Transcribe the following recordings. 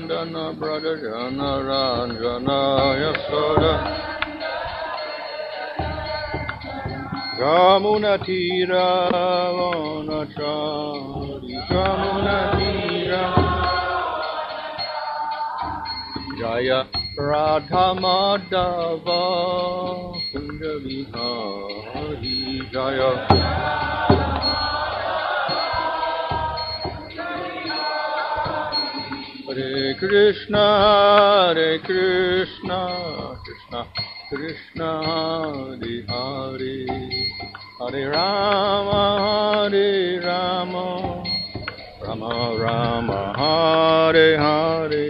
Nandana Braja Jana Ranjana Yasoda Jamuna Tira Vanachari Jamuna Tira Jaya Radha Madhava Kunja Vihari Jaya Hare Krishna Krishna Krishna Hare Hare Hare Rama Rama Rama Hare Hare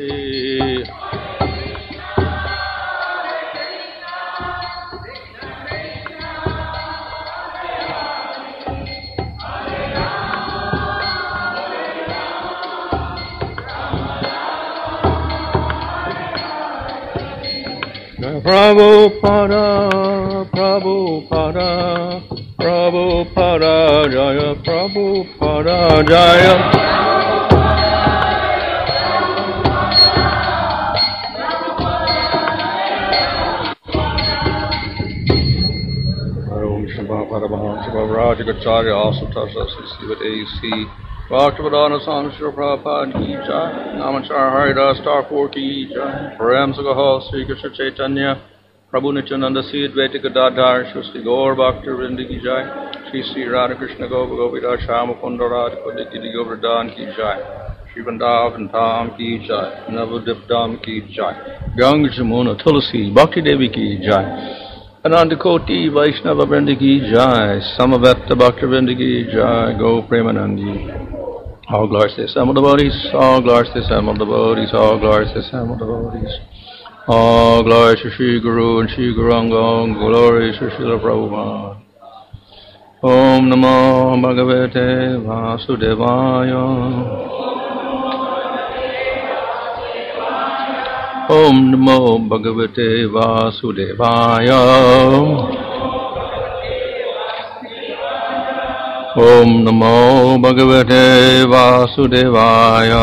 Prabhupada, Prabhupada, Prabhupada, Jaya, Prabhupada, Jaya. Om Shambha Paramahansa Bhavaraj Gacharya also touched us to see what AC. Bhaktivinoda Swami Srila Prabhupada ki jai. Namachar Haridas Thakur ki jai. Prem Sagaho Sri Krishna Chaitanya. Prabhu Nityananda Sri Advaita Gadadhar Shri Gaur Bhakti Vrinda ki jai. Sri Radha Krishna Gopa Gopida Shama Kunda Radha Kudikidi Govardhan ki jai. Shri Vrindavan Dham ki jai. Navadip Dham ki jai. Ganga Jamuna Tulasi Bhakti Devi ki jai. Ananda Koti Vaishnava Vrinda ki jai. Samaveta Bhakti Vrinda ki jai. Go Premanandi. All glories to the assembled devotees, all glories to the assembled devotees, all glories to the assembled devotees. All glories to Shri Guru and Shri Guranga, glories to Srila Prabhupada. Om Namo Bhagavate Vasudevaya. Om Namo Bhagavate Vasudevaya. Om Namo Bhagavate Vasudevaya.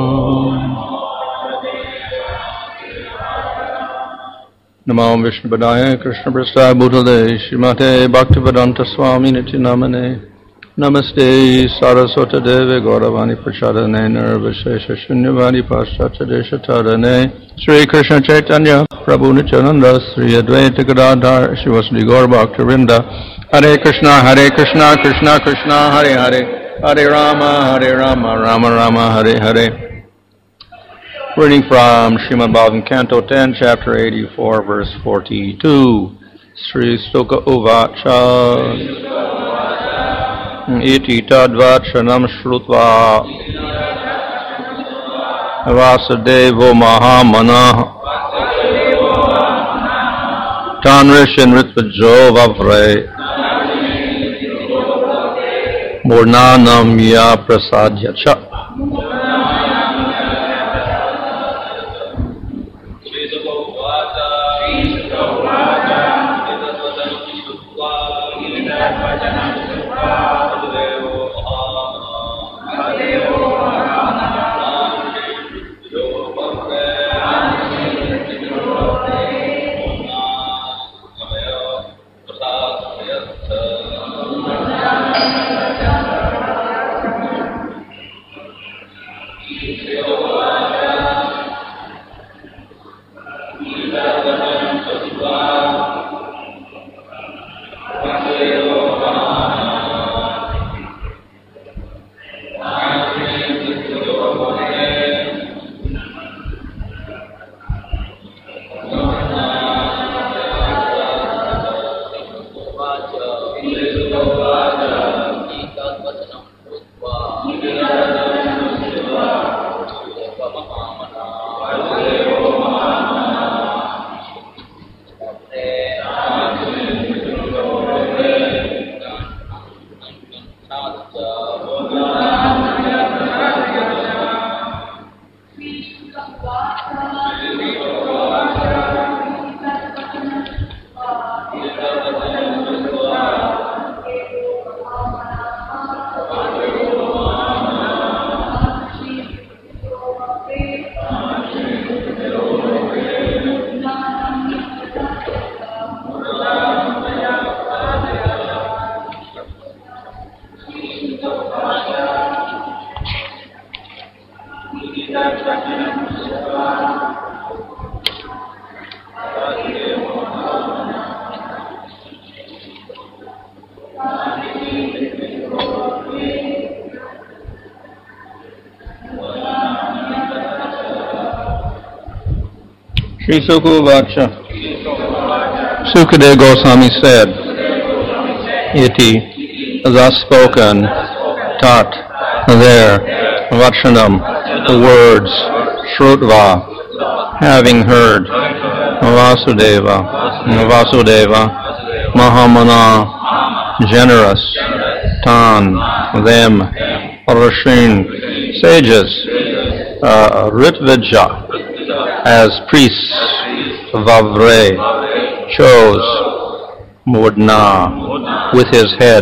Namo Vishnu Padaya Krishna Prasthaya Bhutale Srimate Bhaktivedanta Swami Nityanamane Namaste Saraswata Deve Gauravani Prachadane Nirvishesha Shunyavani Paschatya Deshatadane Sri Krishna Chaitanya Prabhu Nityananda Sri Advaita Gadadhar Shivasri Gaur Bhakti Vrinda Hare Krishna Krishna Krishna Hare Hare Hare Rama Rama Rama Hare Hare. Reading from Srimad Bhagavatam Canto 10, Chapter 84, Verse 42. Sri Stuka Uvacha Iti Tadvachanam Shrutva Vasadevo Mahamana Tanrishan Ritvajo Vavre Murnanam Ya Prasadya Cha. Sri Sukhuvacha. Sukadeva Goswami said, Iti, thus spoken, Tat, there, Vachanam, the words, Shrutva, having heard, Vasudeva, Mahamana, generous, Tan, them, Rishin, sages, Ritvija, as priests, Vavre, chose, Mudna, with his head,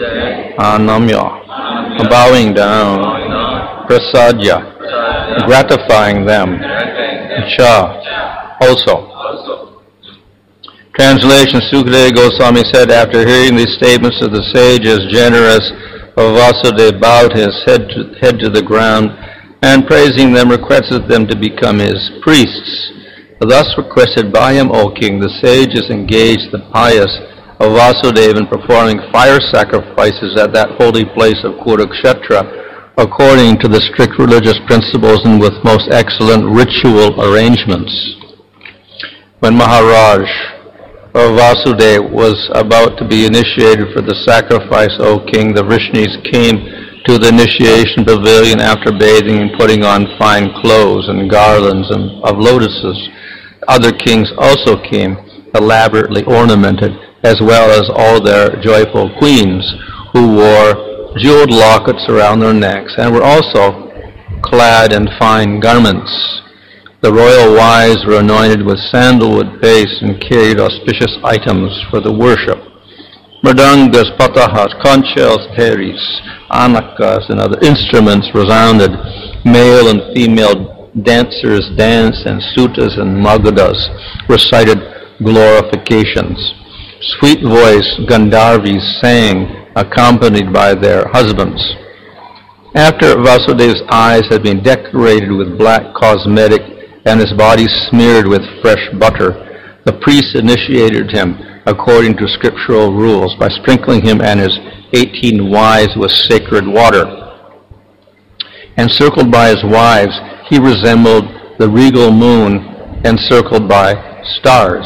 Anamya, bowing down, Prasadya, gratifying them, Cha, also. Translation, Sukadeva Goswami said, after hearing these statements of the sages, generous, Vasudeva bowed his head to the ground, and praising them, requested them to become his priests. Thus requested by him, O king, the sages engaged the pious Vasudeva in performing fire sacrifices at that holy place of Kurukshetra, according to the strict religious principles and with most excellent ritual arrangements. When Maharaj Vasudeva was about to be initiated for the sacrifice, O king, the Vrishnis came to the initiation pavilion after bathing and putting on fine clothes and garlands of lotuses. Other kings also came, elaborately ornamented, as well as all their joyful queens, who wore jeweled lockets around their necks and were also clad in fine garments. The royal wives were anointed with sandalwood paste and carried auspicious items for the worship. Mridangas, patahas, conch shells, peris, anakas, and other instruments resounded. Male and female dancers danced, and sutas and magadas recited glorifications. Sweet voiced Gandharvis sang, accompanied by their husbands. After Vasudeva's eyes had been decorated with black cosmetic and his body smeared with fresh butter, the priests initiated him according to scriptural rules by sprinkling him and his 18 wives with sacred water. Encircled by his wives, he resembled the regal moon encircled by stars.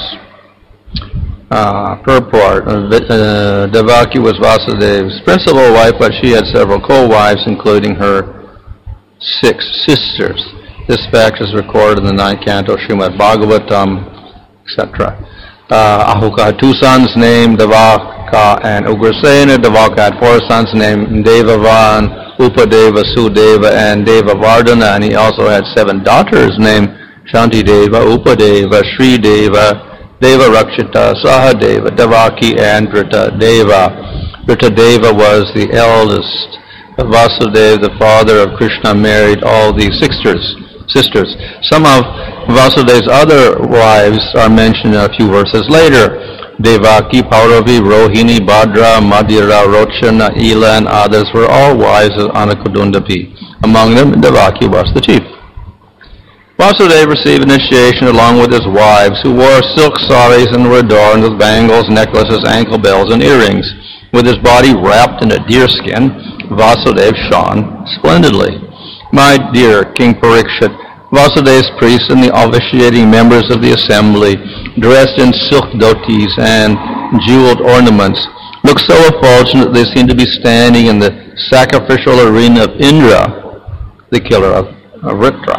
Purport, Devaki was Vasudeva's principal wife, but she had several co-wives, including her 6 sisters. This fact is recorded in the 9th canto, Srimad Bhagavatam, etc. Ahuka had 2 sons named Devaka and Ugrasena. Devaka had 4 sons named Devavan, Upadeva, Sudeva, and Devavardhana, and he also had 7 daughters named Shantideva, Upadeva, Srideva, Devarakshita, Sahadeva, Devaki, and Dritadeva. Dritadeva was the eldest. Vasudeva, the father of Krishna, married all these sisters. Some of Vasudeva's other wives are mentioned a few verses later. Devaki, Pauravi, Rohini, Bhadra, Madhira, Rochana, Ela, and others were all wives of Anakudundapi. Among them, Devaki was the chief. Vasudeva received initiation along with his wives, who wore silk saris and were adorned with bangles, necklaces, ankle bells, and earrings. With his body wrapped in a deerskin, Vasudeva shone splendidly. My dear King Parikshit, Vasudeva's priests and the officiating members of the assembly, dressed in silk dhotis and jeweled ornaments, looked so effulgent that they seemed to be standing in the sacrificial arena of Indra, the killer of Vritra.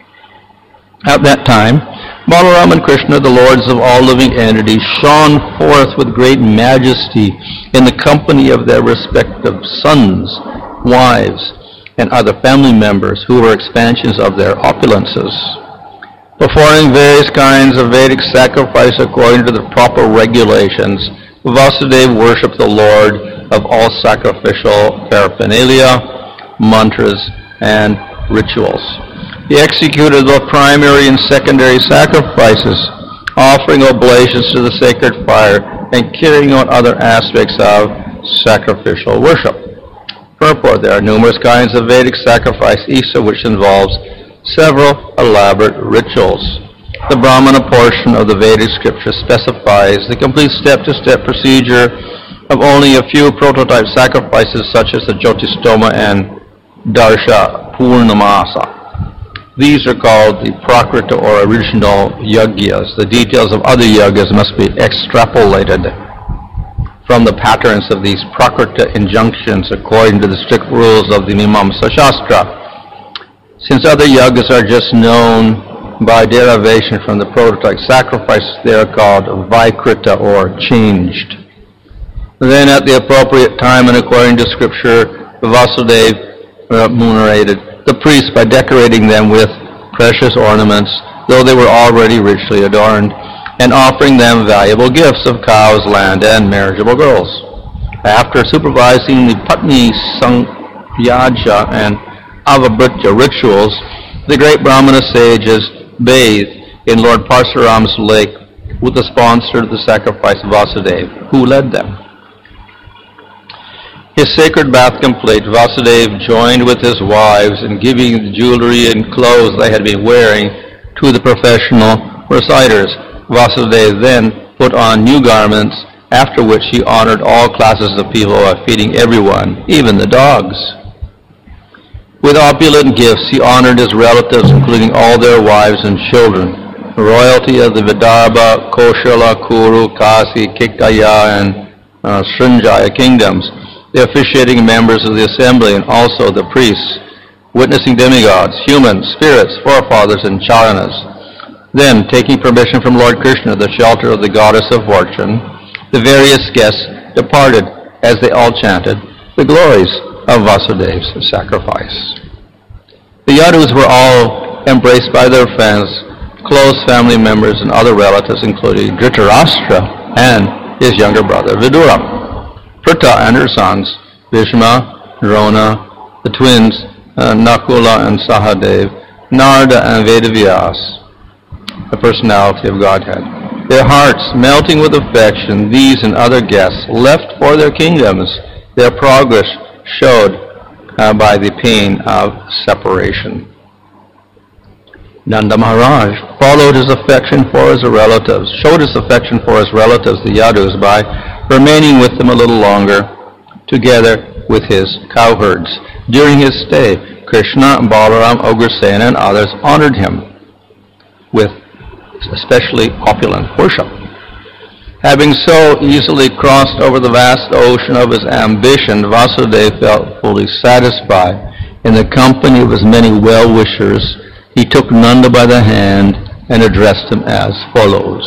At that time, Balaram and Krishna, the lords of all living entities, shone forth with great majesty in the company of their respective sons, wives, and other family members who were expansions of their opulences. Performing various kinds of Vedic sacrifice according to the proper regulations, Vasudeva worshipped the Lord of all sacrificial paraphernalia, mantras, and rituals. He executed both primary and secondary sacrifices, offering oblations to the sacred fire and carrying out other aspects of sacrificial worship. Purport, there are numerous kinds of Vedic sacrifice, each of which involves several elaborate rituals. The Brahmana portion of the Vedic scripture specifies the complete step-to-step procedure of only a few prototype sacrifices such as the Jyotistoma and Darsha Purnamasa. These are called the Prakrita or original yagyas. The details of other yagyas must be extrapolated from the patterns of these Prakrita injunctions according to the strict rules of the Mimamsa Shastra. Since other yagyas are just known by derivation from the prototype sacrifices, they are called Vikrita or changed. Then at the appropriate time and according to scripture, Vasudeva remunerated the priests by decorating them with precious ornaments, though they were already richly adorned, and offering them valuable gifts of cows, land, and marriageable girls. After supervising the Patni Sangyaja and Avabritya rituals, the great Brahmana sages bathed in Lord Parsuram's lake with the sponsor of the sacrifice, Vasudeva, who led them. His sacred bath complete, Vasudeva joined with his wives in giving the jewelry and clothes they had been wearing to the professional reciters. Vasudeva then put on new garments, after which he honored all classes of people by feeding everyone, even the dogs. With opulent gifts, he honored his relatives, including all their wives and children. The royalty of the Vidarbha, Koshala, Kuru, Kasi, Kikaya, and Srinjaya kingdoms, the officiating members of the assembly, and also the priests, witnessing demigods, humans, spirits, forefathers, and charanas. Then, taking permission from Lord Krishna, the shelter of the goddess of fortune, the various guests departed as they all chanted the glories of Vasudeva's sacrifice. The Yadus were all embraced by their friends, close family members, and other relatives, including Dhritarashtra and his younger brother Vidura. Pritha and her sons, Bhishma, Drona, the twins, Nakula and Sahadev, Narada and Vedavyas, the personality of Godhead. Their hearts melting with affection, these and other guests left for their kingdoms, their progress showed by the pain of separation. Nanda Maharaj showed his affection for his relatives, the Yadus, by remaining with them a little longer, together with his cowherds. During his stay, Krishna, Balaram, Ugrasena, and others honored him with especially opulent worship. Having so easily crossed over the vast ocean of his ambition, Vasudeva felt fully satisfied. In the company of his many well-wishers, he took Nanda by the hand and addressed him as follows.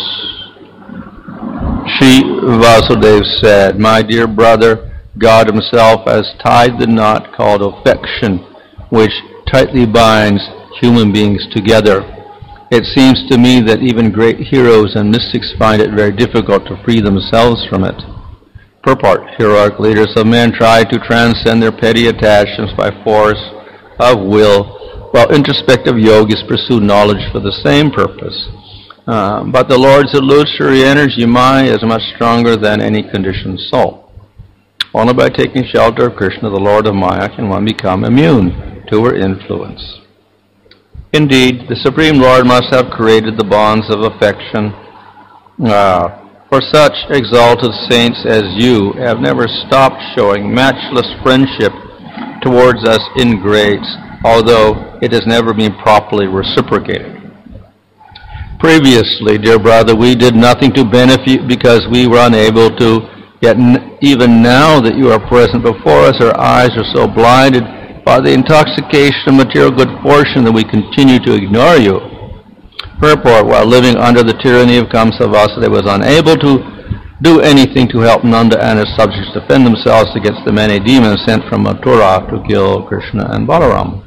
Shri Vasudeva said, "My dear brother, God himself has tied the knot called affection, which tightly binds human beings together. It seems to me that even great heroes and mystics find it very difficult to free themselves from it." Purport: heroic leaders of men try to transcend their petty attachments by force of will, while introspective yogis pursue knowledge for the same purpose. But the Lord's illusory energy, Maya, is much stronger than any conditioned soul. Only by taking shelter of Krishna, the Lord of Maya, can one become immune to her influence. Indeed, the Supreme Lord must have created the bonds of affection. For such exalted saints as you have never stopped showing matchless friendship towards us ingrates, although it has never been properly reciprocated. Previously, dear brother, we did nothing to benefit because we were unable to, yet even now that you are present before us, our eyes are so blinded by the intoxication of material good fortune that we continue to ignore you. Purport: while living under the tyranny of Kamsa, Vasudeva was unable to do anything to help Nanda and his subjects defend themselves against the many demons sent from Mathura to kill Krishna and Balaram.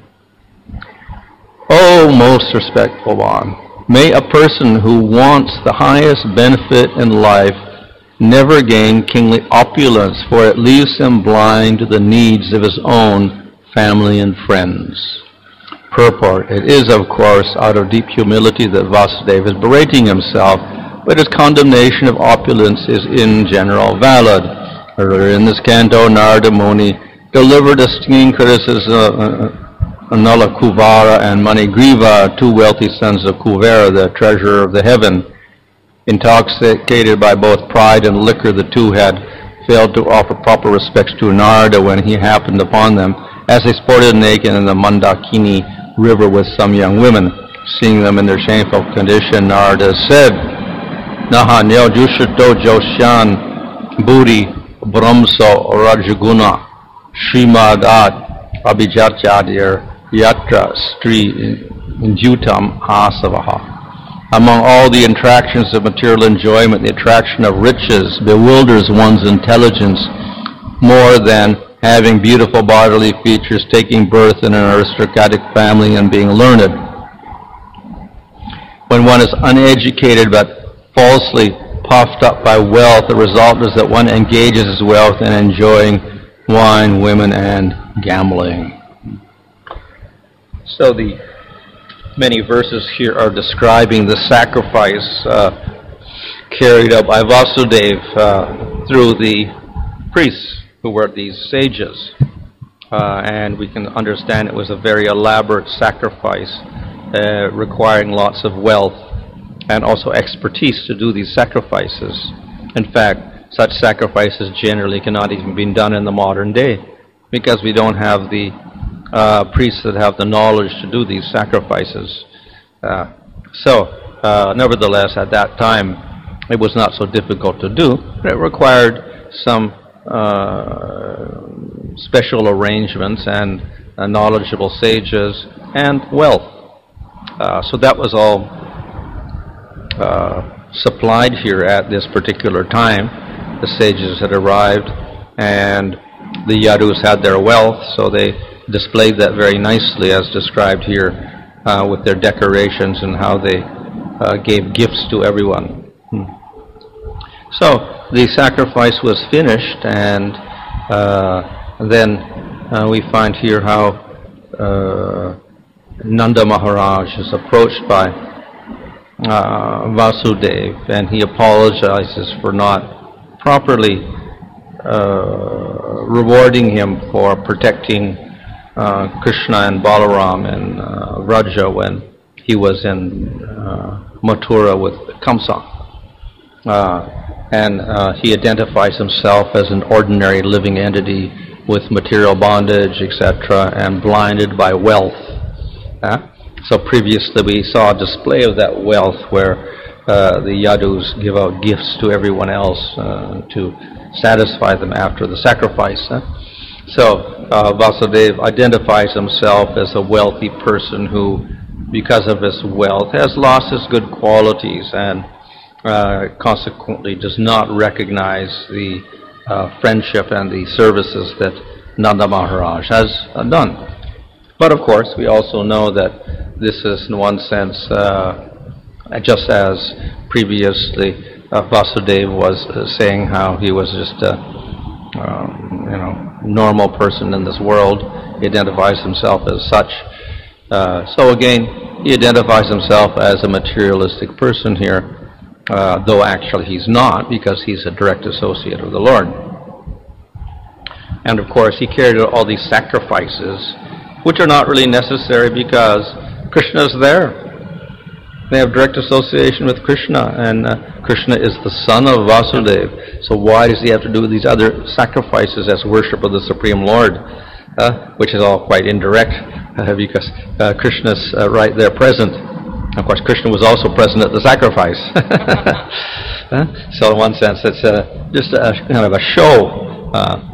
O most respectful one, may a person who wants the highest benefit in life never gain kingly opulence, for it leaves him blind to the needs of his own family and friends. Purport: it is, of course, out of deep humility that Vasudeva is berating himself, but his condemnation of opulence is in general valid. Earlier in this canto, Narada Muni delivered a stinging criticism Nala Kuvara and Manigriva, two wealthy sons of Kuvera, the treasurer of the heaven. Intoxicated by both pride and liquor, the two had failed to offer proper respects to Narada when he happened upon them, as they sported naked in the Mandakini river with some young women. Seeing them in their shameful condition, Narada said, Naha neo jushato joshan buri brahmso rajaguna srimadat abhijatyadir yatra stri injutam asavaha. Among all the attractions of material enjoyment, the attraction of riches bewilders one's intelligence more than having beautiful bodily features, taking birth in an aristocratic family, and being learned. When one is uneducated but falsely puffed up by wealth, the result is that one engages his wealth in enjoying wine, women, and gambling. So the many verses here are describing the sacrifice carried out by Vasudeva through the priests who were these sages. And we can understand it was a very elaborate sacrifice requiring lots of wealth and also expertise to do these sacrifices. In fact, such sacrifices generally cannot even be done in the modern day because we don't have the priests that have the knowledge to do these sacrifices. Nevertheless, at that time, it was not so difficult to do, but it required some special arrangements and knowledgeable sages and wealth. So that was all supplied here at this particular time. The sages had arrived, and the Yadus had their wealth, so they displayed that very nicely as described here with their decorations and how they gave gifts to everyone. So the sacrifice was finished, and then we find here how Nanda Maharaj is approached by Vasudeva, and he apologizes for not properly rewarding him for protecting Krishna and Balaram and Vraja when he was in Mathura with Kamsa. And he identifies himself as an ordinary living entity with material bondage, etc., and blinded by wealth. So previously we saw a display of that wealth where the Yadus give out gifts to everyone else to satisfy them after the sacrifice. So Vasudeva identifies himself as a wealthy person who, because of his wealth, has lost his good qualities and consequently does not recognize the friendship and the services that Nanda Maharaj has done. But of course, we also know that this is in one sense, just as previously Vasudeva was saying how he was just a normal person in this world. He identifies himself as such. So again, he identifies himself as a materialistic person here, though actually he's not, because he's a direct associate of the Lord. And of course, he carried out all these sacrifices, which are not really necessary because Krishna is there. They have direct association with Krishna, and Krishna is the son of Vasudeva. So why does he have to do these other sacrifices as worship of the Supreme Lord? Which is all quite indirect, because Krishna's right there present. Of course, Krishna was also present at the sacrifice. So in one sense, it's just a kind of a show.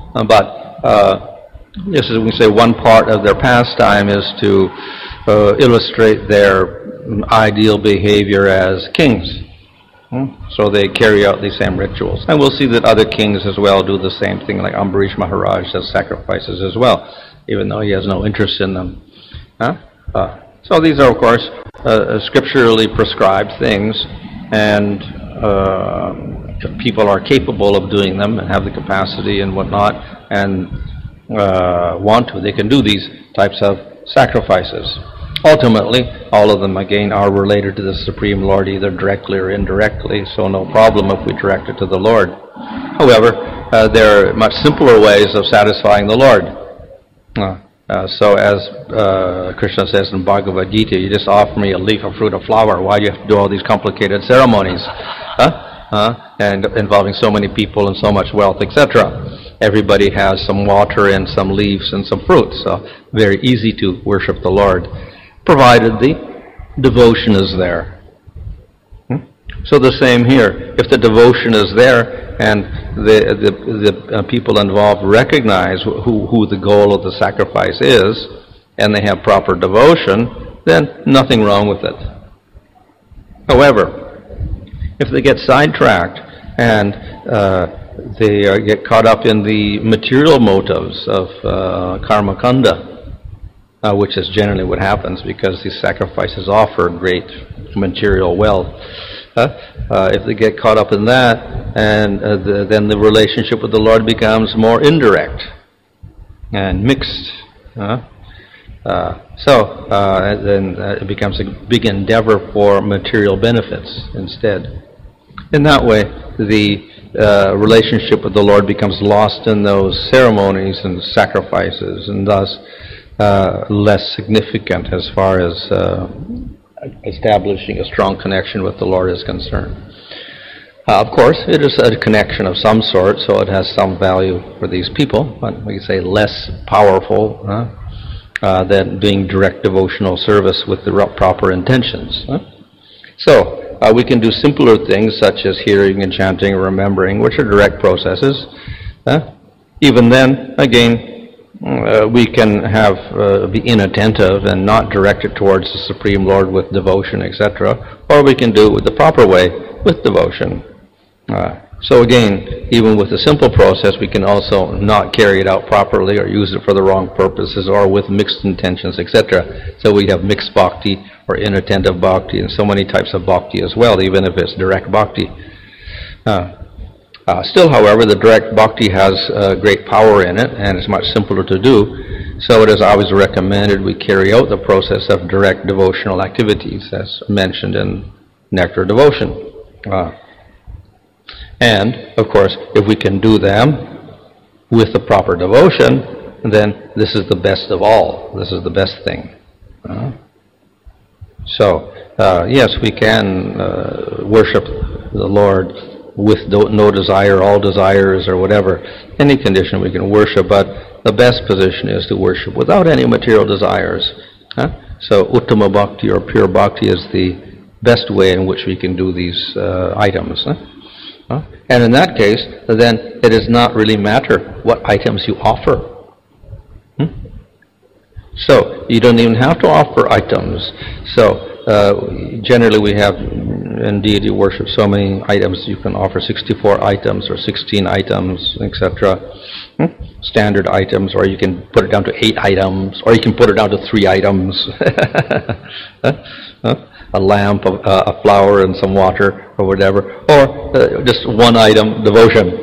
Just as we say, one part of their pastime is to illustrate their ideal behavior as kings. So they carry out these same rituals. And we'll see that other kings as well do the same thing, like Ambarish Maharaj does sacrifices as well, even though he has no interest in them. So these are, of course, scripturally prescribed things, and if people are capable of doing them and have the capacity and whatnot, and want to, they can do these types of sacrifices. Ultimately, all of them, again, are related to the Supreme Lord, either directly or indirectly, so no problem if we direct it to the Lord. However, there are much simpler ways of satisfying the Lord. So as Krishna says in Bhagavad Gita, you just offer me a leaf, a fruit, a flower. Why do you have to do all these complicated ceremonies? And involving so many people and so much wealth, etc. Everybody has some water and some leaves and some fruit, so very easy to worship the Lord, provided the devotion is there. So the same here. If the devotion is there and the people involved recognize who the goal of the sacrifice is, and they have proper devotion, then nothing wrong with it. However, if they get sidetracked and they get caught up in the material motives of karma kanda, which is generally what happens because these sacrifices offer great material wealth. If they get caught up in that, and then the relationship with the Lord becomes more indirect and mixed. Then it becomes a big endeavor for material benefits instead. In that way, the relationship with the Lord becomes lost in those ceremonies and sacrifices, and thus less significant as far as establishing a strong connection with the Lord is concerned. Of course, it is a connection of some sort, so it has some value for these people, but we can say less powerful than doing direct devotional service with the proper intentions. So, we can do simpler things such as hearing and chanting or remembering, which are direct processes. Even then, again, we can be inattentive and not direct it towards the Supreme Lord with devotion, etc. Or we can do it the proper way with devotion. So again, even with a simple process, we can also not carry it out properly or use it for the wrong purposes or with mixed intentions, etc. So we have mixed bhakti or inattentive bhakti and so many types of bhakti as well, even if it's direct bhakti. Still, however, the direct bhakti has great power in it and it's much simpler to do. So it is always recommended we carry out the process of direct devotional activities as mentioned in Nectar Devotion. And, of course, if we can do them with the proper devotion, then this is the best of all. This is the best thing. So, yes, we can worship the Lord with no desire, all desires, or whatever. Any condition we can worship, but the best position is to worship without any material desires. So, Uttama Bhakti or pure Bhakti is the best way in which we can do these items. And in that case, then it does not really matter what items you offer. So, you don't even have to offer items. So, generally we have in deity worship so many items. You can offer 64 items or 16 items, etc. Standard items, or you can put it down to 8 items, or you can put it down to 3 items. A lamp, a flower, and some water, or whatever, or just one item, devotion.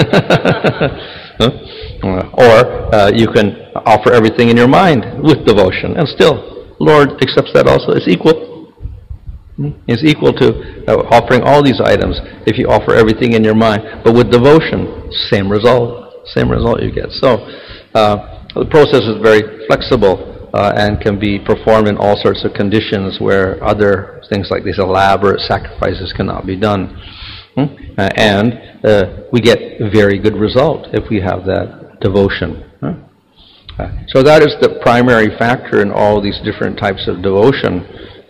Or you can offer everything in your mind with devotion, and still, Lord accepts that also. It's equal. It's equal to offering all these items if you offer everything in your mind, but with devotion, same result you get. So the process is very flexible. And can be performed in all sorts of conditions where other things like these elaborate sacrifices cannot be done. And we get very good result if we have that devotion. So that is the primary factor in all these different types of devotion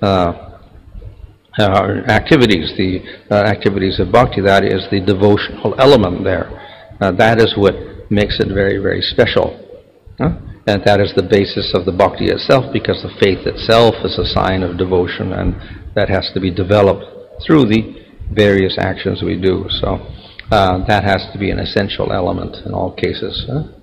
activities. The activities of bhakti, that is the devotional element there. That is what makes it very, very special. And that is the basis of the bhakti itself, because the faith itself is a sign of devotion, and that has to be developed through the various actions we do. So that has to be an essential element in all cases.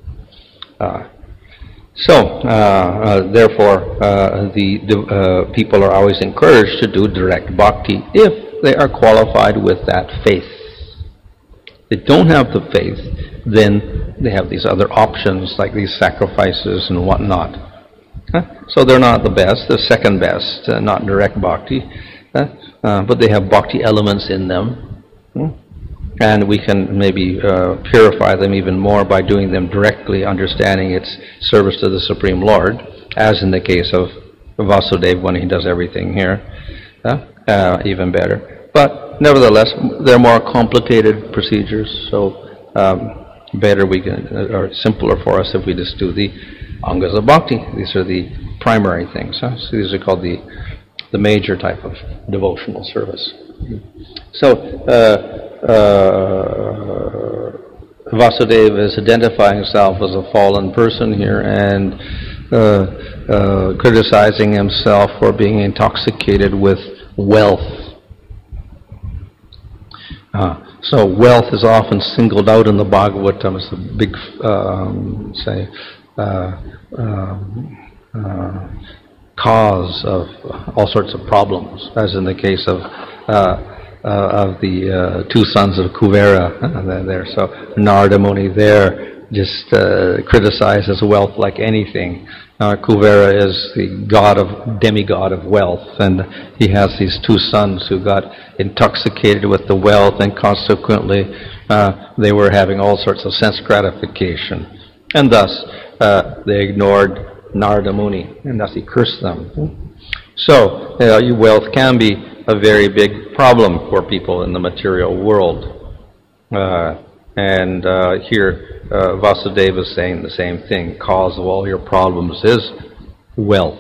Therefore, the people are always encouraged to do direct bhakti if they are qualified with that faith. If they don't have the faith, then they have these other options like these sacrifices and whatnot. So they're not the best, they're second best, not direct bhakti, but they have bhakti elements in them. And we can maybe purify them even more by doing them directly, understanding its service to the Supreme Lord, as in the case of Vasudeva when he does everything here, even better. But nevertheless, they're more complicated procedures, so better we can, or simpler for us if we just do the Angas of Bhakti. These are the primary things. So these are called the major type of devotional service. So Vasudeva is identifying himself as a fallen person here and criticizing himself for being intoxicated with wealth. So wealth is often singled out in the Bhagavatam as a big, cause of all sorts of problems, as in the case of the two sons of Kuvera there. So Narada Muni there just criticizes wealth like anything. Kuvera is the demigod of wealth, and he has these two sons who got intoxicated with the wealth, and consequently they were having all sorts of sense gratification, and thus they ignored Narada Muni, and thus he cursed them. So wealth can be a very big problem for people in the material world, and here Vasudeva is saying the same thing. Cause of all your problems is wealth.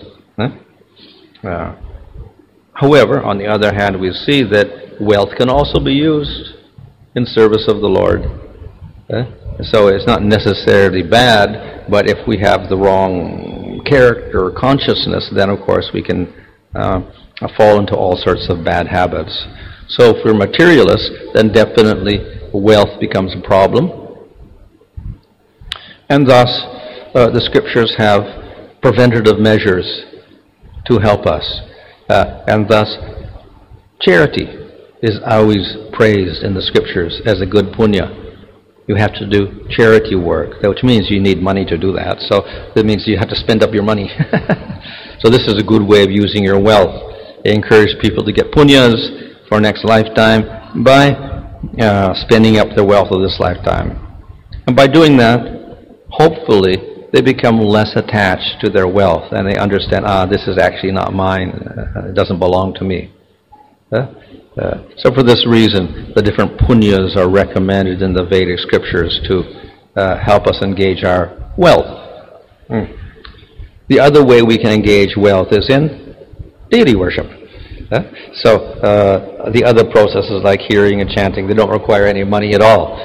However, on the other hand, we see that wealth can also be used in service of the Lord. So it's not necessarily bad, but if we have the wrong character or consciousness, then of course we can fall into all sorts of bad habits. So if we're materialists, then definitely wealth becomes a problem. And thus, the scriptures have preventative measures to help us. And thus, charity is always praised in the scriptures as a good punya. You have to do charity work, which means you need money to do that. So that means you have to spend up your money. So this is a good way of using your wealth. It encourages people to get punyas for next lifetime by spending up their wealth of this lifetime. And by doing that, hopefully, they become less attached to their wealth, and they understand, this is actually not mine, it doesn't belong to me. So for this reason, the different punyas are recommended in the Vedic scriptures to help us engage our wealth. The other way we can engage wealth is in deity worship. So the other processes like hearing and chanting, they don't require any money at all.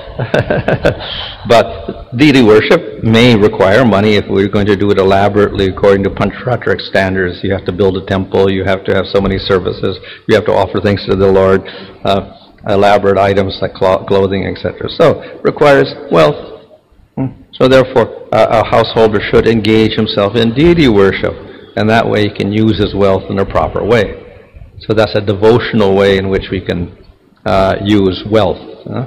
But deity worship may require money if we're going to do it elaborately according to Pancharatric standards. You have to build a temple, you have to have so many services, you have to offer things to the Lord, elaborate items like clothing, etc. So it requires wealth. So therefore, a householder should engage himself in deity worship, and that way he can use his wealth in a proper way. So that's a devotional way in which we can use wealth.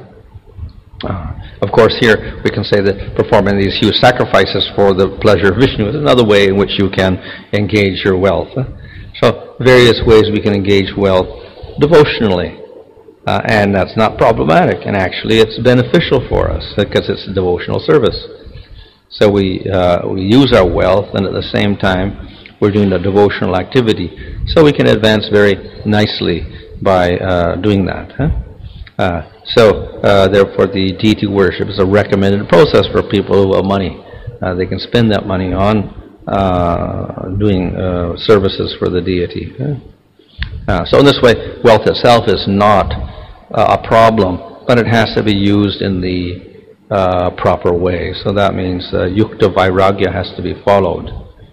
Of course, here we can say that performing these huge sacrifices for the pleasure of Vishnu is another way in which you can engage your wealth. So various ways we can engage wealth devotionally. And that's not problematic, and actually it's beneficial for us because it's a devotional service. So we use our wealth, and at the same time we're doing a devotional activity, so we can advance very nicely by doing that. Therefore, the deity worship is a recommended process for people who have money. They can spend that money on doing services for the deity. So in this way, wealth itself is not a problem, but it has to be used in the proper way. So that means yukta vairagya has to be followed.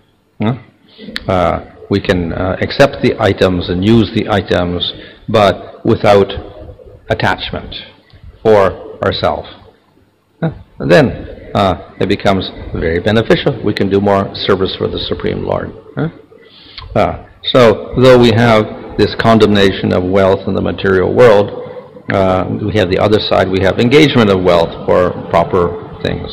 We can accept the items and use the items, but without attachment for ourselves. Then it becomes very beneficial. We can do more service for the Supreme Lord. So though we have this condemnation of wealth in the material world, we have the other side. We have engagement of wealth for proper things.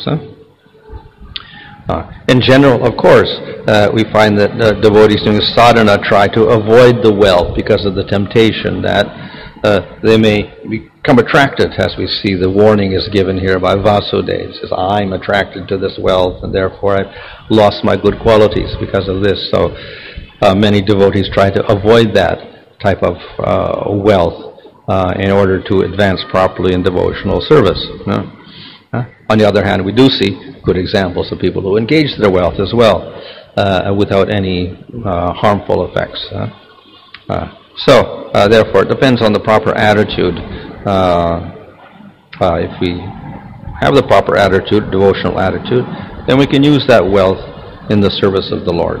In general, of course, we find that devotees doing sadhana try to avoid the wealth because of the temptation that they may become attracted, as we see the warning is given here by Vasudeva. It says, I'm attracted to this wealth, and therefore I've lost my good qualities because of this. So many devotees try to avoid that type of wealth in order to advance properly in devotional service. On the other hand, we do see good examples of people who engage their wealth as well without any harmful effects. So, therefore, it depends on the proper attitude. If we have the proper attitude, devotional attitude, then we can use that wealth in the service of the Lord.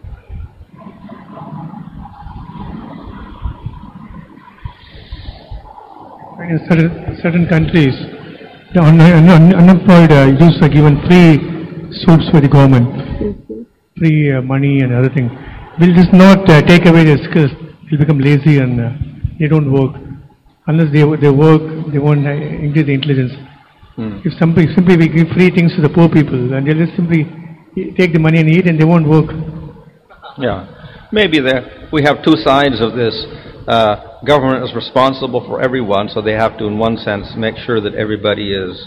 In certain countries, the unemployed youths are given free suits by the government, free money and other things. Will this not take away their skills? They'll become lazy and they don't work. Unless they work, they won't increase the intelligence. If simply we give free things to the poor people, and they'll just simply take the money and eat, and they won't work. Yeah, maybe there. We have two sides of this. Government is responsible for everyone, so they have to, in one sense, make sure that everybody is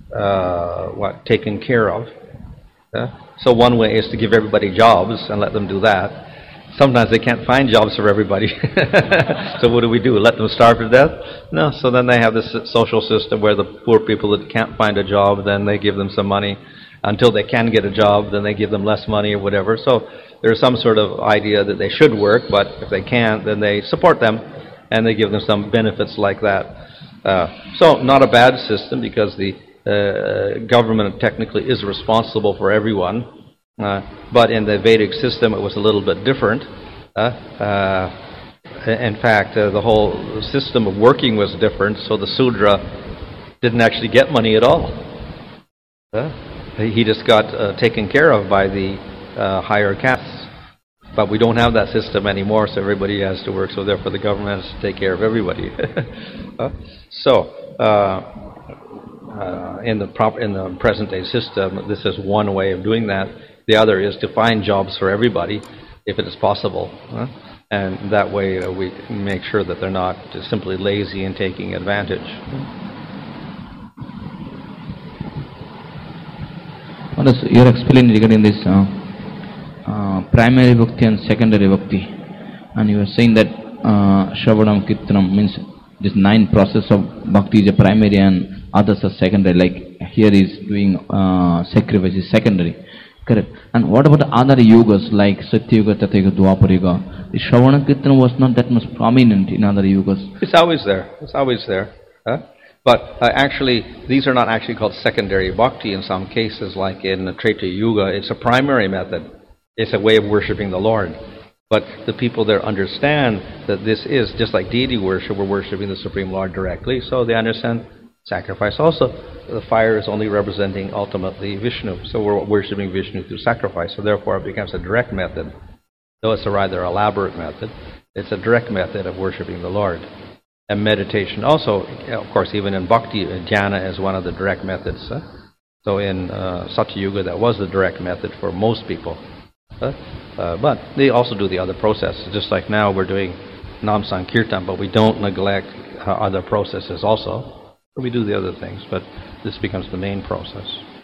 taken care of. So one way is to give everybody jobs and let them do that. Sometimes they can't find jobs for everybody. So what do? Let them starve to death? No, so then they have this social system where the poor people that can't find a job, then they give them some money. Until they can get a job, then they give them less money or whatever. So there's some sort of idea that they should work, but if they can't, then they support them and they give them some benefits like that. So not a bad system, because the government technically is responsible for everyone. But in the Vedic system, it was a little bit different. In fact, the whole system of working was different, so the Sudra didn't actually get money at all. He just got taken care of by the higher castes. But we don't have that system anymore, so everybody has to work, so therefore the government has to take care of everybody. In the present-day system, this is one way of doing that. The other is to find jobs for everybody, if it is possible. And that way we make sure that they're not just simply lazy and taking advantage. You're explaining regarding this primary bhakti and secondary bhakti. And you were saying that Shravanam Kirtanam means this 9 process of bhakti is a primary and others are secondary. Like here is doing sacrifice is secondary. Correct. And what about the other yugas like Satyuga, Tathayuga, Dwapara Yuga? The Shravana Kirtana was not that much prominent in other yugas. It's always there. It's always there. But actually, these are not actually called secondary bhakti in some cases, like in the Treta Yuga. It's a primary method. It's a way of worshipping the Lord. But the people there understand that this is just like deity worship. We're worshipping the Supreme Lord directly, so they understand sacrifice also. The fire is only representing ultimately Vishnu, so we're worshipping Vishnu through sacrifice, so therefore it becomes a direct method. Though it's a rather elaborate method, it's a direct method of worshipping the Lord. And meditation also, of course, even in bhakti, jhana is one of the direct methods. So in Satya Yuga, that was the direct method for most people. But they also do the other processes, just like now we're doing Nam Sankirtan, but we don't neglect other processes also. We do the other things, but this becomes the main process.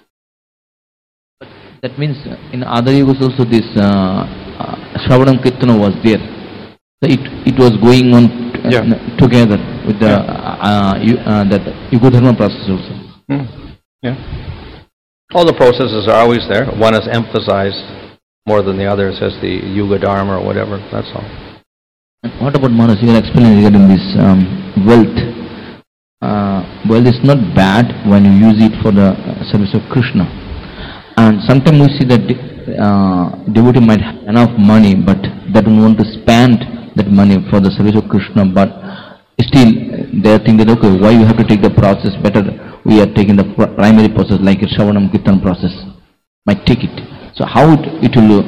That means in other yugas also this Shravanam Kirtana was there. So it was going on together with the that Yugadharma process also. Yeah. All the processes are always there. One is emphasized more than the others as the Yuga Dharma or whatever. That's all. And what about Maharaj? You are explaining regarding this wealth. Wealth is not bad when you use it for the service of Krishna. And sometimes we see that devotee might have enough money, but they don't want to spend that money for the service of Krishna. But still, they are thinking, okay, why you have to take the process? Better we are taking the primary process, like a Shravanam Kirtan process. Might take it. So how it will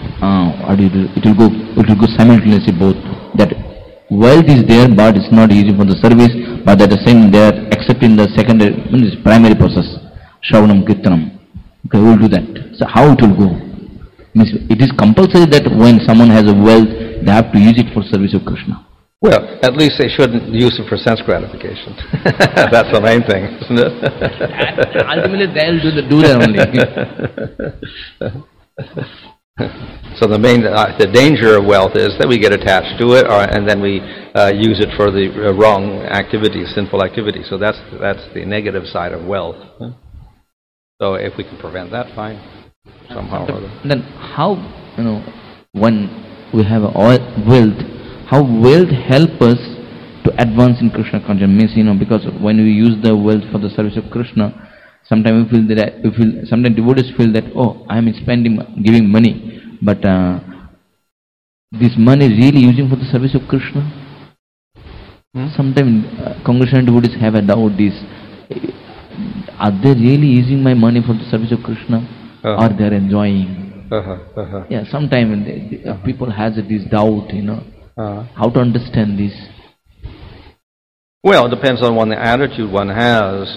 go simultaneously both. That wealth is there, but it's not easy for the service. But at the same, they are accepting the secondary, primary process, Shravanam Kirtanam. Okay, we will do that. So how it will go? Means it is compulsory that when someone has a wealth, they have to use it for service of Krishna. Well, at least they shouldn't use it for sense gratification. That's the main thing, isn't it? Ultimately, they'll do that only. So the danger of wealth is that we get attached to it, and then we use it for the wrong activities, sinful activities. So that's the negative side of wealth. So if we can prevent that, fine, somehow or other. Then how, when we have wealth, how wealth help us to advance in Krishna consciousness? Means, because when we use the wealth for the service of Krishna, sometimes sometimes devotees feel that, oh, I am giving money, but this money is really using for the service of Krishna. Sometimes congregational devotees have a doubt: are they really using my money for the service of Krishna, or they are enjoying? Yeah, sometimes people has this doubt, how to understand this? Well, it depends on the attitude one has.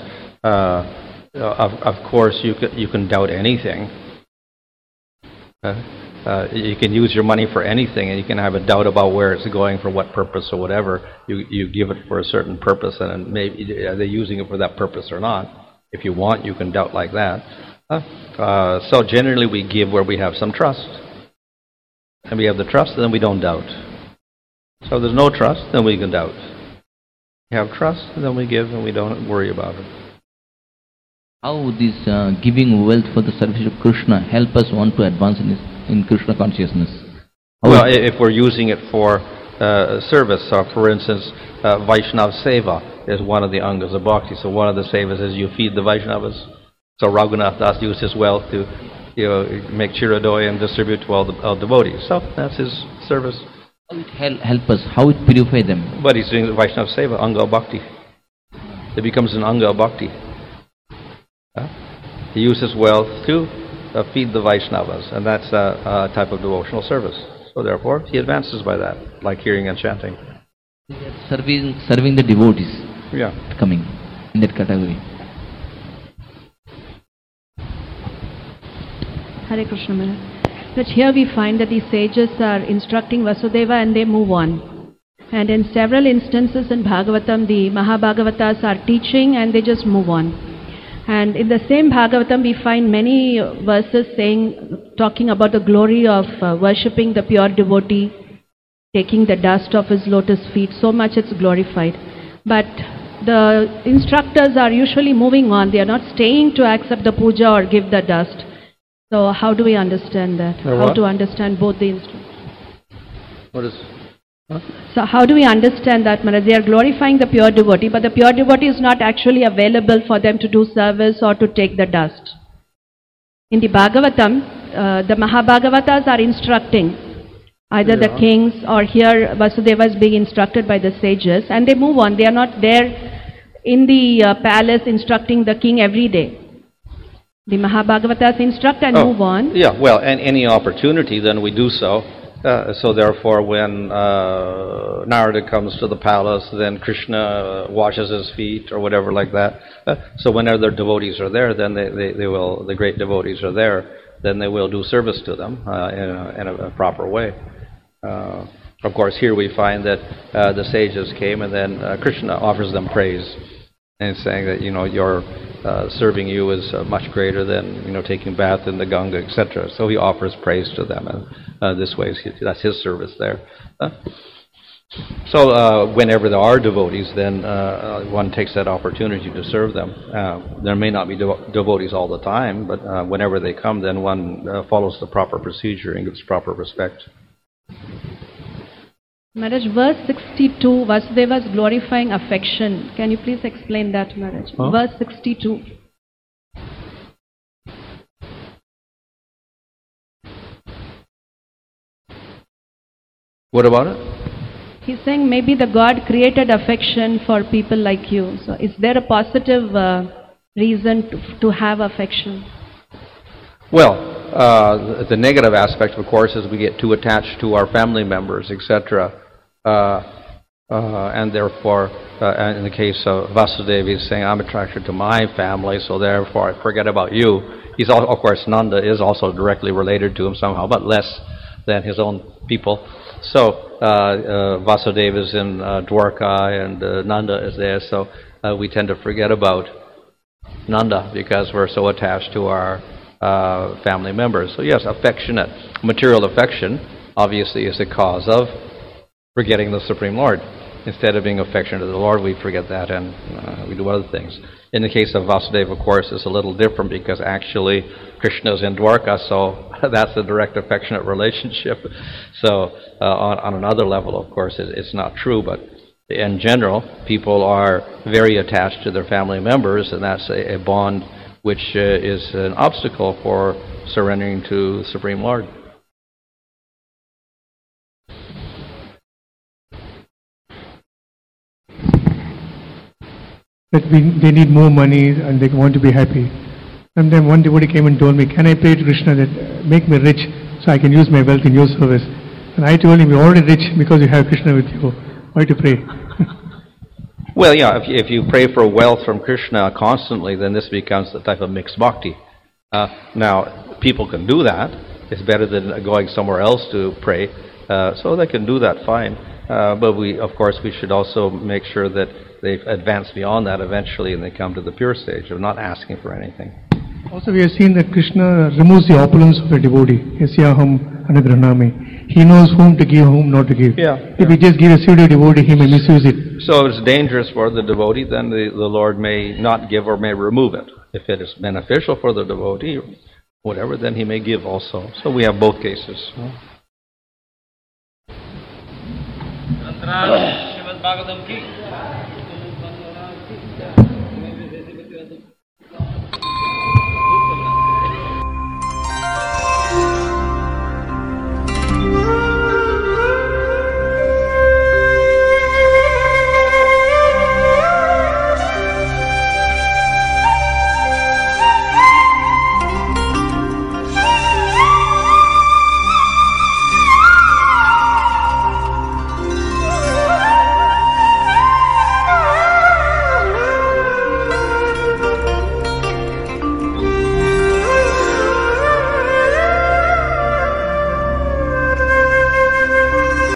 Of course, you can doubt anything. You can use your money for anything, and you can have a doubt about where it's going, for what purpose or whatever. You give it for a certain purpose, and maybe are they using it for that purpose or not? If you want, you can doubt like that. So generally, we give where we have some trust, and we have the trust, and then we don't doubt. So if there's no trust, then we can doubt. We have trust, and then we give, and we don't worry about it. How this giving wealth for the service of Krishna help us want to advance in Krishna consciousness? Well, if we're using it for service, for instance, Vaishnava Seva is one of the angas of bhakti. So one of the sevas is you feed the Vaishnavas. So Raghunath Das used his wealth to make Chiradoi and distribute to all the devotees. So that's his service. How it help us? How it purify them? But he's doing the Vaishnava Seva, anga of bhakti. It becomes an anga of bhakti. He uses wealth to feed the Vaishnavas, and that's a type of devotional service. So therefore, he advances by that, like hearing and chanting. Serving the devotees. Yeah. Coming in that category. Hare Krishna Maharaj. But here we find that these sages are instructing Vasudeva and they move on. And in several instances in Bhagavatam, the Mahabhagavatas are teaching and they just move on. And in the same Bhagavatam, we find many verses talking about the glory of worshipping the pure devotee, taking the dust of his lotus feet. So much it's glorified. But the instructors are usually moving on. They are not staying to accept the puja or give the dust. So how do we understand that? How to understand both the instruments? What is... So how do we understand that, Maharaj? They are glorifying the pure devotee, but the pure devotee is not actually available for them to do service or to take the dust. In the Bhagavatam, the Mahabhagavatas are instructing either the kings, or here Vasudeva is being instructed by the sages, and they move on. They are not there in the palace instructing the king every day. The Mahabhagavatas instruct and move on. Yeah, well, and any opportunity, then we do so. So therefore, when Narada comes to the palace, then Krishna washes his feet or whatever like that. So whenever the devotees are there, then they will, the great devotees are there, then they will do service to them in a proper way. Of course, here we find that the sages came, and then Krishna offers them praise, and saying that your serving you is much greater than taking bath in the Ganga, etc. So he offers praise to them, and this way that's his service there. So whenever there are devotees, then one takes that opportunity to serve them. There may not be devotees all the time, but whenever they come, then one follows the proper procedure and gives proper respect. Maharaj, verse 62, Vasudeva is glorifying affection. Can you please explain that, Maharaj? Verse 62. What about it? He's saying maybe the God created affection for people like you. So is there a positive reason to have affection? Well, the negative aspect, of course, is we get too attached to our family members, etc. And therefore, in the case of Vasudeva, he's saying, I'm attracted to my family, so therefore I forget about you. He's also, of course, Nanda is also directly related to him somehow, but less than his own people. So Vasudeva is in Dwarka and Nanda is there, so we tend to forget about Nanda because we're so attached to our family members. So yes, affectionate, material affection obviously is the cause of forgetting the Supreme Lord. Instead of being affectionate to the Lord, we forget that and we do other things. In the case of Vasudeva, of course, it's a little different because actually Krishna's in Dwarka, so that's a direct affectionate relationship. So on another level, of course, it's not true, but in general, people are very attached to their family members, and that's a bond which is an obstacle for surrendering to the Supreme Lord. That they need more money and they want to be happy. Sometime one devotee came and told me, can I pray to Krishna that make me rich so I can use my wealth in your service? And I told him, you're already rich because you have Krishna with you. Why to pray? Well, yeah, if you pray for wealth from Krishna constantly, then this becomes the type of mixed bhakti. Now, people can do that. It's better than going somewhere else to pray. So they can do that fine. But of course, we should also make sure that they advance beyond that eventually and they come to the pure stage of not asking for anything. Also, we have seen that Krishna removes the opulence of a devotee. Yasyaham anagranami. He knows whom to give, whom not to give. Yeah. If we just give a pseudo devotee, he may misuse it. So if it's dangerous for the devotee, then the Lord may not give or may remove it. If it is beneficial for the devotee, whatever, then he may give also. So we have both cases.